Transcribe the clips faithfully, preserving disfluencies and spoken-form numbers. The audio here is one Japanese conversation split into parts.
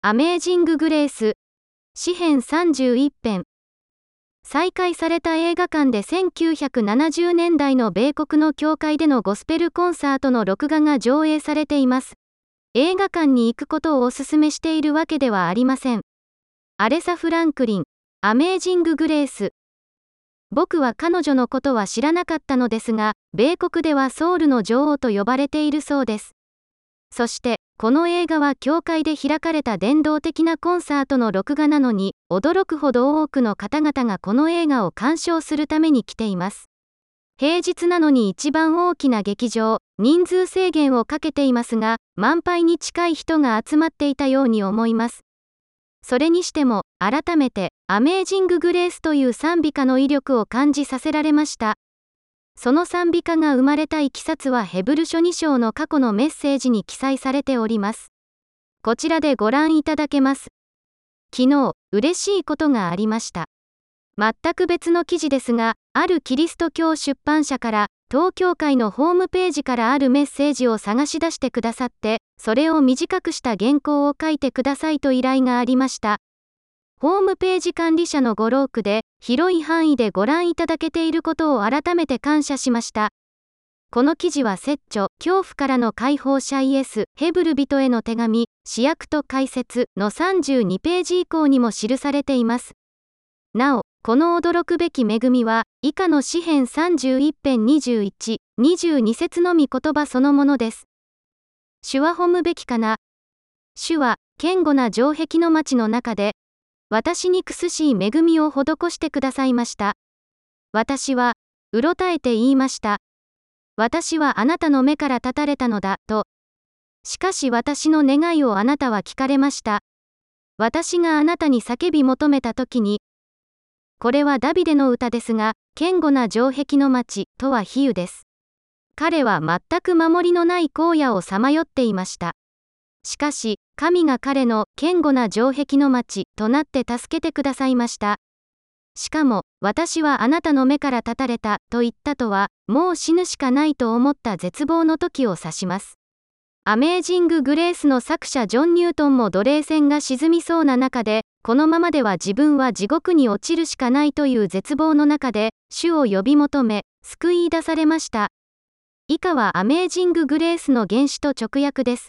アメージング・グレース。詩編さんじゅういっぺん。再開された映画館でせんきゅうひゃくななじゅうねんだいの米国の教会でのゴスペルコンサートの録画が上映されています。映画館に行くことをお勧めしているわけではありません。アレサ・フランクリン、アメージング・グレース。僕は彼女のことは知らなかったのですが、米国ではソウルの女王と呼ばれているそうです。そして、この映画は教会で開かれた伝統的なコンサートの録画なのに、驚くほど多くの方々がこの映画を鑑賞するために来ています。平日なのに一番大きな劇場、人数制限をかけていますが、満杯に近い人が集まっていたように思います。それにしても、改めて、アメージング・グレースという賛美歌の威力を感じさせられました。その賛美歌が生まれたいきさつはヘブル書に章の過去のメッセージに記載されております。こちらでご覧いただけます。昨日、嬉しいことがありました。全く別の記事ですが、あるキリスト教出版社から、当教会のホームページからあるメッセージを探し出してくださって、それを短くした原稿を書いてくださいと依頼がありました。ホームページ管理者のご労苦で、広い範囲でご覧いただけていることを改めて感謝しました。この記事は説著、恐怖からの解放者イエス、ヘブル人への手紙、試訳と解説のさんじゅうにページ以降にも記されています。なお、この驚くべき恵みは、以下の詩編さんじゅういっぺんにじゅういち、にじゅうに節のみ言葉そのものです。主は褒むべきかな。主は、堅固な城壁の町の中で、私に苦しい恵みを施してくださいました。私は、うろたえて言いました。私はあなたの目から断たれたのだ、と。しかし私の願いをあなたは聞かれました。私があなたに叫び求めたときに、これはダビデの歌ですが、堅固な城壁の町、とは比喩です。彼は全く守りのない荒野をさまよっていました。しかし、神が彼の堅固な城壁の町となって助けてくださいました。しかも、私はあなたの目から断たれたと言ったとは、もう死ぬしかないと思った絶望の時を指します。アメージング・グレースの作者ジョン・ニュートンも奴隷船が沈みそうな中で、このままでは自分は地獄に落ちるしかないという絶望の中で、主を呼び求め、救い出されました。以下はアメージング・グレースの原詩と直訳です。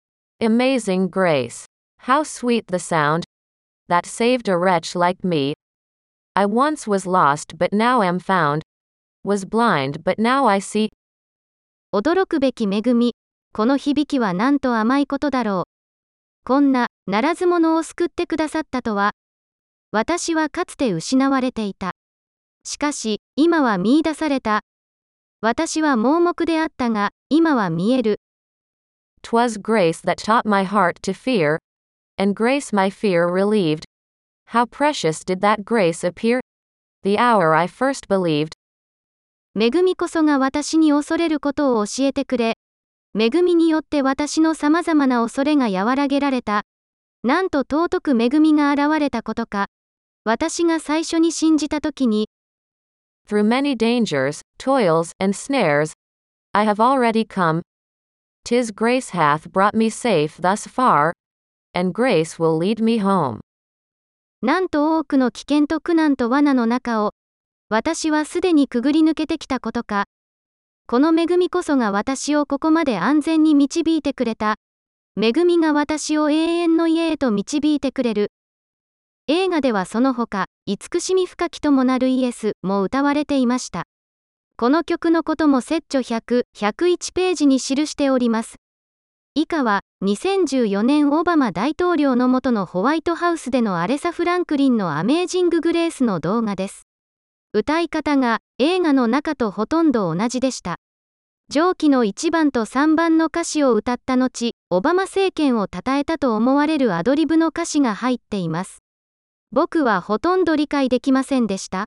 Amazing grace. How sweet the sound that saved a wretch like me. I once was lost but now am found, was blind but now I see. 驚くべき恵み。この響きはなんと甘いことだろう。こんな、ならず者を救ってくださったとは。私はかつて失われていた。しかし、今は見出された。私は盲目であったが、今は見える。 'Twas grace that taught my heart to fear, and grace my fear relieved. How precious did that grace appear? The hour I first believed. 恵みこそが私に恐れることを教えてくれ。恵みによって私のさまざまな恐れが和らげられた。なんと尊く恵みが現れたことか。私が最初に信じたときに、 Through many dangers, toils, and snares, I have already come. 'Tis grace hath brought me safe thus far, and grace will lead me home. なんと多くの危険と苦難と罠の中を、私はすでにくぐり抜けてきたことか。この恵みこそが私をここまで安全に導いてくれた。恵みが私を永遠の家へと導いてくれる。映画ではその他、慈しみ深きともなるイエスも歌われていました。この曲のことも説著ひゃく、ひゃくいちページに記しております。以下は、にせんじゅうよねんオバマ大統領の下のホワイトハウスでのアレサ・フランクリンのアメージング・グレースの動画です。歌い方が、映画の中とほとんど同じでした。上記のいちばんとさんばんの歌詞を歌った後、オバマ政権を称えたと思われるアドリブの歌詞が入っています。僕はほとんど理解できませんでした。